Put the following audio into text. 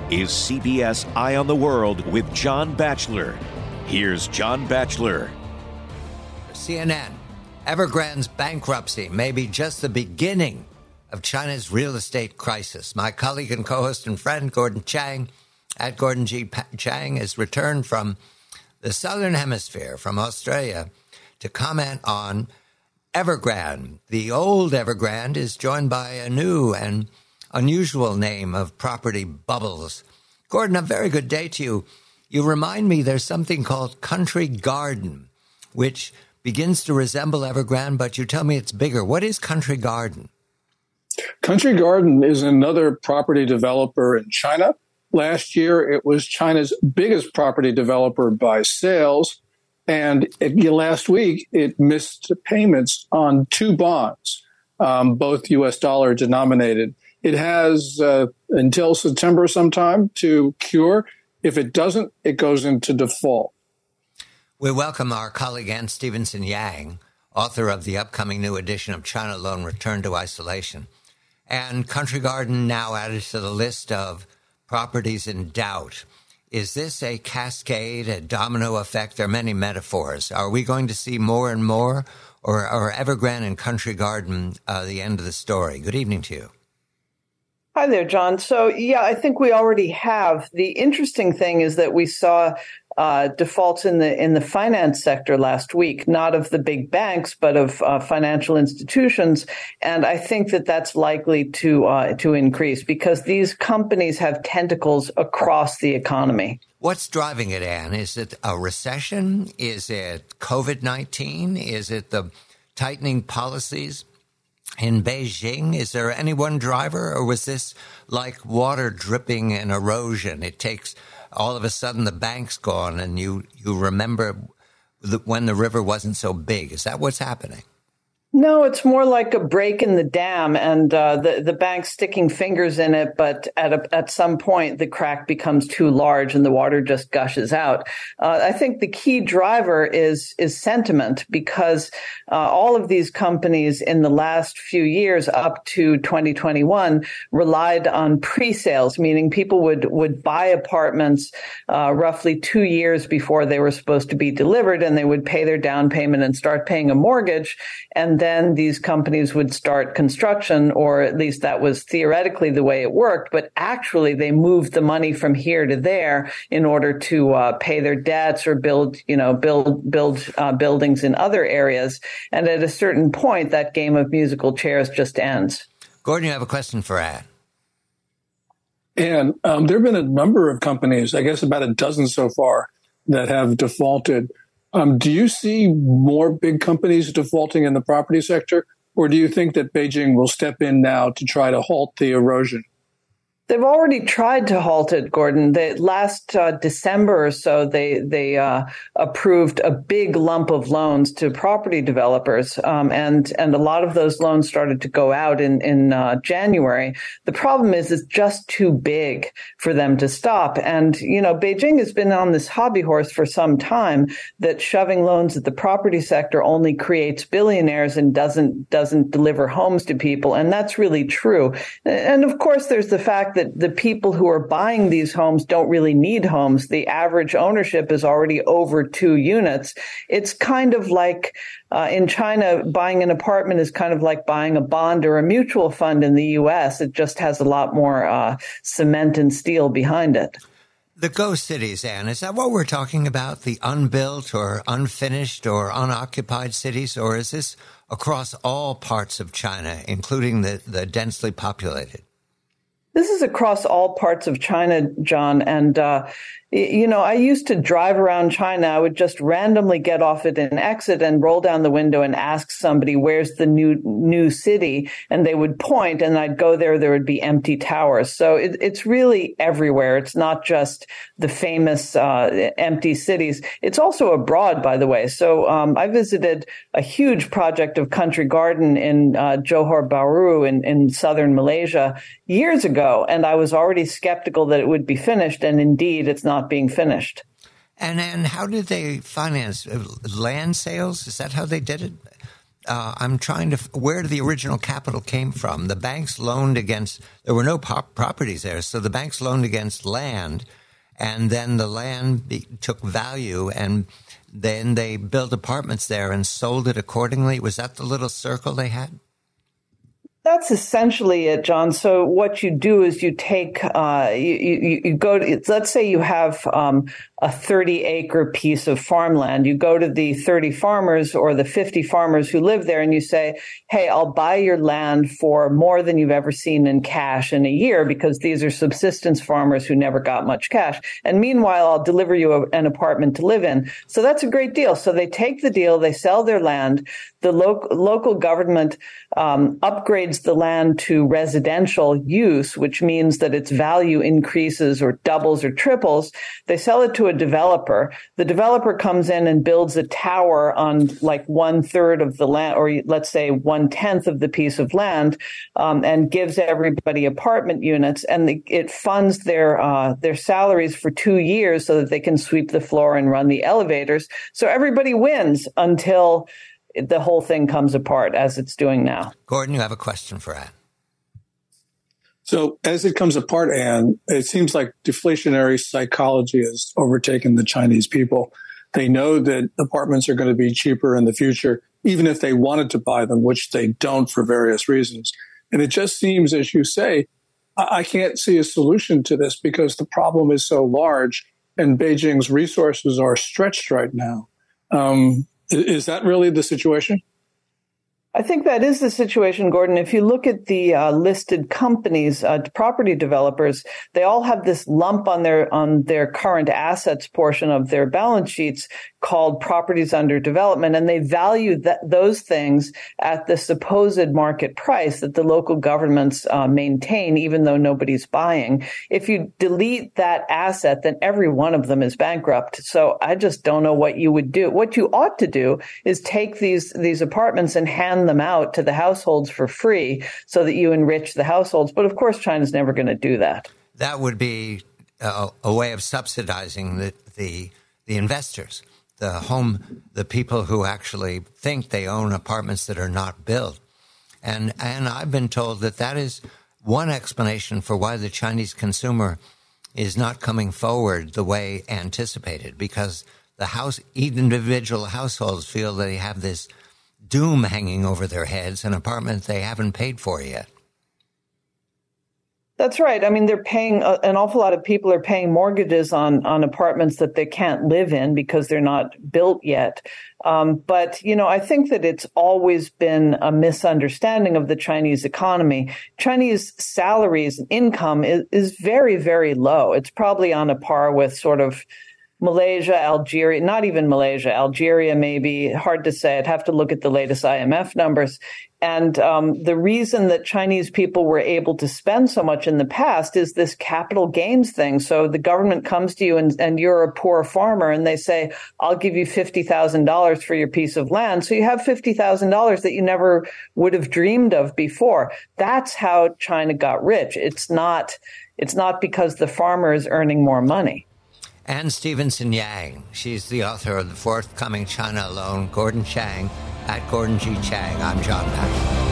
is CBS Eye on the World with John Batchelor. Here's John Batchelor. CNN, Evergrande's bankruptcy may be just the beginning of China's real estate crisis. My colleague and co-host and friend, Gordon Chang, at Gordon G. Chang, has returned from the Southern Hemisphere, from Australia, to comment on Evergrande. The old Evergrande is joined by a new and unusual name of Property Bubbles. Gordon, a very good day to you. You remind me there's something called Country Garden, which begins to resemble Evergrande, but you tell me it's bigger. What is Country Garden? Country Garden is another property developer in China. Last year, it was China's biggest property developer by sales. And last week, it missed payments on two bonds, both U.S. dollar denominated. It has until September sometime to cure. If it doesn't, it goes into default. We welcome our colleague Ann Stevenson Yang, author of the upcoming new edition of China Loan Return to Isolation. And Country Garden now added to the list of properties in doubt. Is this a cascade, a domino effect? There are many metaphors. Are we going to see more and more, or are Evergrande and Country Garden the end of the story? Good evening to you. Hi there, John. So, yeah, I think we already have. The interesting thing is that we saw defaults in the finance sector last week, not of the big banks, but of financial institutions. And I think that that's likely to increase because these companies have tentacles across the economy. What's driving it, Anne? Is it a recession? Is it COVID-19? Is it the tightening policies in Beijing? Is there any one driver, or was this like water dripping and erosion? It takes all of a sudden the bank's gone and you remember when the river wasn't so big. Is that what's happening? No, it's more like a break in the dam and the bank sticking fingers in it. But at some point, the crack becomes too large and the water just gushes out. I think the key driver is sentiment, because all of these companies in the last few years up to 2021 relied on pre-sales, meaning people would buy apartments roughly 2 years before they were supposed to be delivered, and they would pay their down payment and start paying a mortgage. And then these companies would start construction, or at least that was theoretically the way it worked. But actually, they moved the money from here to there in order to pay their debts or build buildings in other areas. And at a certain point, that game of musical chairs just ends. Gordon, you have a question for Ann. And there have been a number of companies, I guess about a dozen so far, that have defaulted. Do you see more big companies defaulting in the property sector, or do you think that Beijing will step in now to try to halt the erosion? They've already tried to halt it, Gordon. Last December or so, they approved a big lump of loans to property developers, and a lot of those loans started to go out in January. The problem is it's just too big for them to stop. And Beijing has been on this hobby horse for some time that shoving loans at the property sector only creates billionaires and doesn't deliver homes to people, and that's really true. And of course, there's the fact that the people who are buying these homes don't really need homes. The average ownership is already over 2 units. It's kind of like in China, buying an apartment is kind of like buying a bond or a mutual fund in the U.S. It just has a lot more cement and steel behind it. The ghost cities, Anne, is that what we're talking about? The unbuilt or unfinished or unoccupied cities? Or is this across all parts of China, including the densely populated? This is across all parts of China, John. And, I used to drive around China. I would just randomly get off at an exit and roll down the window and ask somebody, where's the new city? And they would point, and I'd go there. There would be empty towers. So it's really everywhere. It's not just the famous empty cities. It's also abroad, by the way. So I visited a huge project of Country Garden in Johor Bahru in southern Malaysia years ago, and I was already skeptical that it would be finished, and indeed, it's not being finished. And how did they finance land sales? Is that how they did it? I'm trying to, where the original capital came from. The banks loaned against, there were no properties there, so the banks loaned against land, and then the land took value, and then they built apartments there and sold it accordingly. Was that the little circle they had? That's essentially it, John. So what you do is you take, you go to, let's say you have a 30-acre piece of farmland. You go to the 30 farmers or the 50 farmers who live there and you say, hey, I'll buy your land for more than you've ever seen in cash in a year, because these are subsistence farmers who never got much cash. And meanwhile, I'll deliver you an apartment to live in. So that's a great deal. So they take the deal, they sell their land. The local government upgrades the land to residential use, which means that its value increases or doubles or triples. They sell it to a developer. The developer comes in and builds a tower on like 1/3 of the land, or let's say 1/10 of the piece of land, and gives everybody apartment units, and it funds their salaries for 2 years so that they can sweep the floor and run the elevators. So everybody wins until the whole thing comes apart, as it's doing now. Gordon, you have a question for Ann. So as it comes apart, Ann, it seems like deflationary psychology has overtaken the Chinese people. They know that apartments are going to be cheaper in the future, even if they wanted to buy them, which they don't for various reasons. And it just seems, as you say, I can't see a solution to this because the problem is so large and Beijing's resources are stretched right now. Is that really the situation? I think that is the situation, Gordon. If you look at the listed companies, property developers, they all have this lump on their current assets portion of their balance sheets called properties under development, and they value those things at the supposed market price that the local governments maintain, even though nobody's buying. If you delete that asset, then every one of them is bankrupt. So I just don't know what you would do. What you ought to do is take these apartments and hand them out to the households for free so that you enrich the households. But of course, China's never going to do that. That would be a way of subsidizing the investors, the people who actually think they own apartments that are not built. And I've been told that is one explanation for why the Chinese consumer is not coming forward the way anticipated, because individual households feel they have this doom hanging over their heads, an apartment they haven't paid for yet. That's right. I mean, they're paying, an awful lot of people are paying mortgages on apartments that they can't live in because they're not built yet. But, I think that it's always been a misunderstanding of the Chinese economy. Chinese salaries and income is very, very low. It's probably on a par with sort of Malaysia, Algeria, not even Malaysia, Algeria, maybe, hard to say. I'd have to look at the latest IMF numbers. And the reason that Chinese people were able to spend so much in the past is this capital gains thing. So the government comes to you and you're a poor farmer and they say, I'll give you $50,000 for your piece of land. So you have $50,000 that you never would have dreamed of before. That's how China got rich. It's not because the farmer is earning more money. Anne Stevenson Yang. She's the author of the forthcoming China Alone, Gordon Chang, at Gordon G. Chang. I'm John Patrick.